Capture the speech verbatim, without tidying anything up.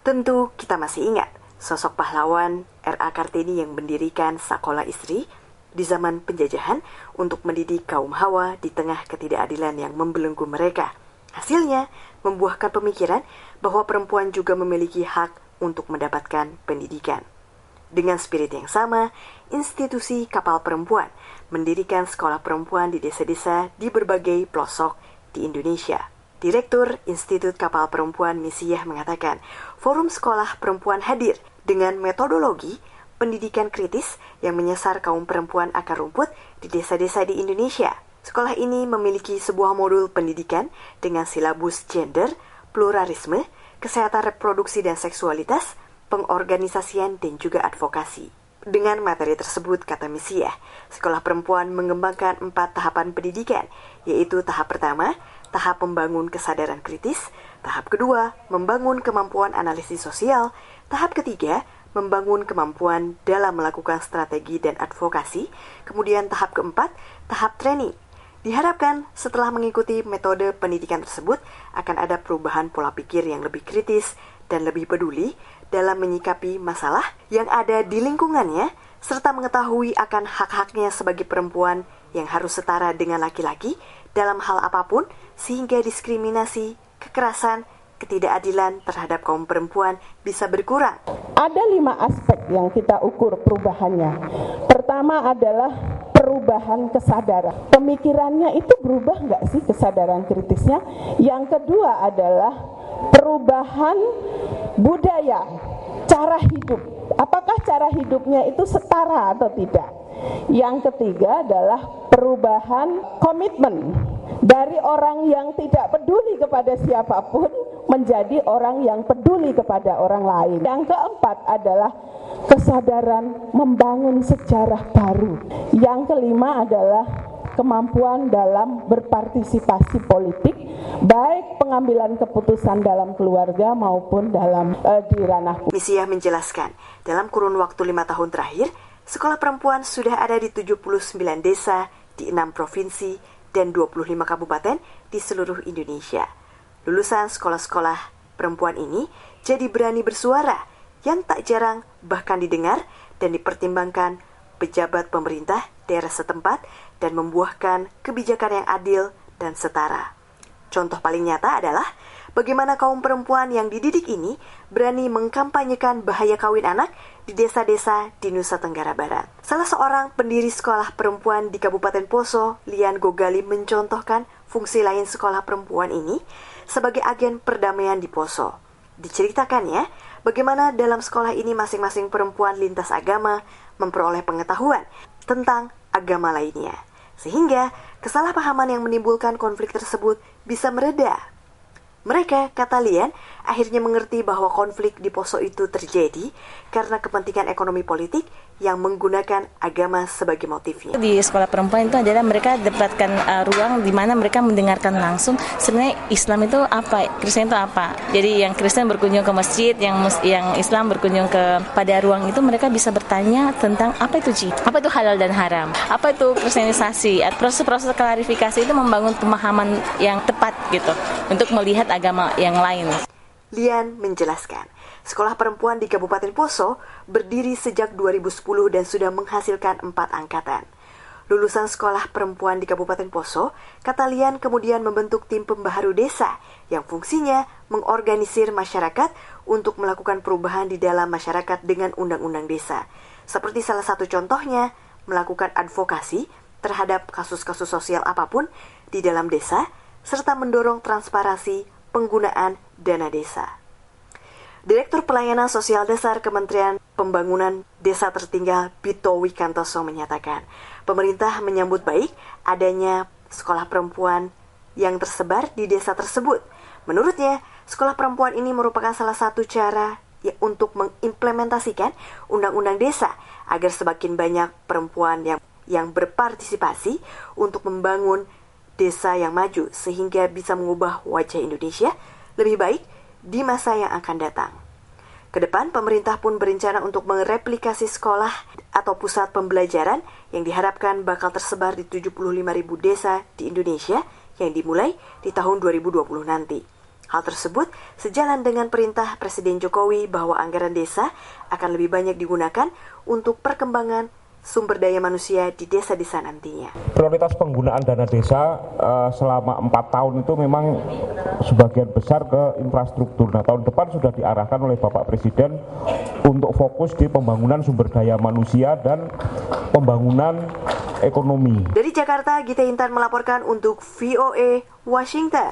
Tentu kita masih ingat sosok pahlawan R A Kartini yang mendirikan Sakola Istri di zaman penjajahan untuk mendidik kaum Hawa di tengah ketidakadilan yang membelenggu mereka. Hasilnya membuahkan pemikiran bahwa perempuan juga memiliki hak untuk mendapatkan pendidikan. Dengan spirit yang sama, institusi Kapal Perempuan mendirikan sekolah perempuan di desa-desa di berbagai pelosok di Indonesia. Direktur Institut Kapal Perempuan Misiyah mengatakan, forum sekolah perempuan hadir dengan metodologi pendidikan kritis yang menyasar kaum perempuan akar rumput di desa-desa di Indonesia. Sekolah ini memiliki sebuah modul pendidikan dengan silabus gender, pluralisme, kesehatan reproduksi dan seksualitas, pengorganisasian dan juga advokasi. Dengan materi tersebut, kata Misiyah, sekolah perempuan mengembangkan empat tahapan pendidikan, yaitu tahap pertama, tahap membangun kesadaran kritis, tahap kedua, membangun kemampuan analisis sosial, tahap ketiga, membangun kemampuan dalam melakukan strategi dan advokasi, kemudian tahap keempat, tahap training. Diharapkan setelah mengikuti metode pendidikan tersebut akan ada perubahan pola pikir yang lebih kritis dan lebih peduli dalam menyikapi masalah yang ada di lingkungannya serta mengetahui akan hak-haknya sebagai perempuan yang harus setara dengan laki-laki dalam hal apapun sehingga diskriminasi, kekerasan, ketidakadilan terhadap kaum perempuan bisa berkurang. Ada lima aspek yang kita ukur perubahannya. Pertama adalah perubahan kesadaran. Pemikirannya itu berubah nggak sih kesadaran kritisnya? Yang kedua adalah perubahan budaya, cara hidup. Apakah cara hidupnya itu setara atau tidak? Yang ketiga adalah perubahan komitmen dari orang yang tidak peduli kepada siapapun menjadi orang yang peduli kepada orang lain. Yang keempat adalah kesadaran membangun sejarah baru. Yang kelima adalah kemampuan dalam berpartisipasi politik, baik pengambilan keputusan dalam keluarga maupun dalam uh, di ranah publik. Misiyah menjelaskan, dalam kurun waktu lima tahun terakhir, sekolah perempuan sudah ada di tujuh puluh sembilan desa di enam provinsi dan dua puluh lima kabupaten di seluruh Indonesia. Lulusan sekolah-sekolah perempuan ini jadi berani bersuara yang tak jarang bahkan didengar dan dipertimbangkan pejabat pemerintah daerah setempat dan membuahkan kebijakan yang adil dan setara. Contoh paling nyata adalah bagaimana kaum perempuan yang dididik ini berani mengkampanyekan bahaya kawin anak di desa-desa di Nusa Tenggara Barat. Salah seorang pendiri sekolah perempuan di Kabupaten Poso, Lian Gogali, mencontohkan fungsi lain sekolah perempuan ini sebagai agen perdamaian di Poso. Diceritakannya bagaimana dalam sekolah ini masing-masing perempuan lintas agama memperoleh pengetahuan tentang agama lainnya, sehingga kesalahpahaman yang menimbulkan konflik tersebut bisa mereda. Mereka, kata Lian, akhirnya mengerti bahwa konflik di Poso itu terjadi karena kepentingan ekonomi politik yang menggunakan agama sebagai motifnya. Di sekolah perempuan itu adalah mereka dapatkan uh, ruang di mana mereka mendengarkan langsung sebenarnya Islam itu apa, Kristen itu apa. Jadi yang Kristen berkunjung ke masjid, yang mus- yang Islam berkunjung ke pada ruang itu mereka bisa bertanya tentang apa itu jihad, apa itu halal dan haram, apa itu kristenisasi. Proses-proses klarifikasi itu membangun pemahaman yang tepat gitu untuk melihat agama yang lain. Lian menjelaskan, sekolah perempuan di Kabupaten Poso berdiri sejak dua ribu sepuluh dan sudah menghasilkan empat angkatan. Lulusan sekolah perempuan di Kabupaten Poso, kata Lian kemudian membentuk tim pembaharu desa yang fungsinya mengorganisir masyarakat untuk melakukan perubahan di dalam masyarakat dengan undang-undang desa. Seperti salah satu contohnya, melakukan advokasi terhadap kasus-kasus sosial apapun di dalam desa, serta mendorong transparansi penggunaan dana desa. Direktur Pelayanan Sosial Dasar Kementerian Pembangunan Desa Tertinggal Bito Wikantoso menyatakan, pemerintah menyambut baik adanya sekolah perempuan yang tersebar di desa tersebut. Menurutnya, sekolah perempuan ini merupakan salah satu cara ya, untuk mengimplementasikan undang-undang desa agar semakin banyak perempuan yang yang berpartisipasi untuk membangun desa yang maju sehingga bisa mengubah wajah Indonesia lebih baik di masa yang akan datang. Kedepan, pemerintah pun berencana untuk mereplikasi sekolah atau pusat pembelajaran yang diharapkan bakal tersebar di tujuh puluh lima ribu desa di Indonesia yang dimulai di tahun dua ribu dua puluh nanti. Hal tersebut sejalan dengan perintah Presiden Jokowi bahwa anggaran desa akan lebih banyak digunakan untuk perkembangan sumber daya manusia di desa-desa nantinya. Prioritas penggunaan dana desa uh, selama empat tahun itu memang sebagian besar ke infrastruktur. Nah, tahun depan sudah diarahkan oleh Bapak Presiden untuk fokus di pembangunan sumber daya manusia dan pembangunan ekonomi. Dari Jakarta, Gita Intan melaporkan untuk V O A Washington.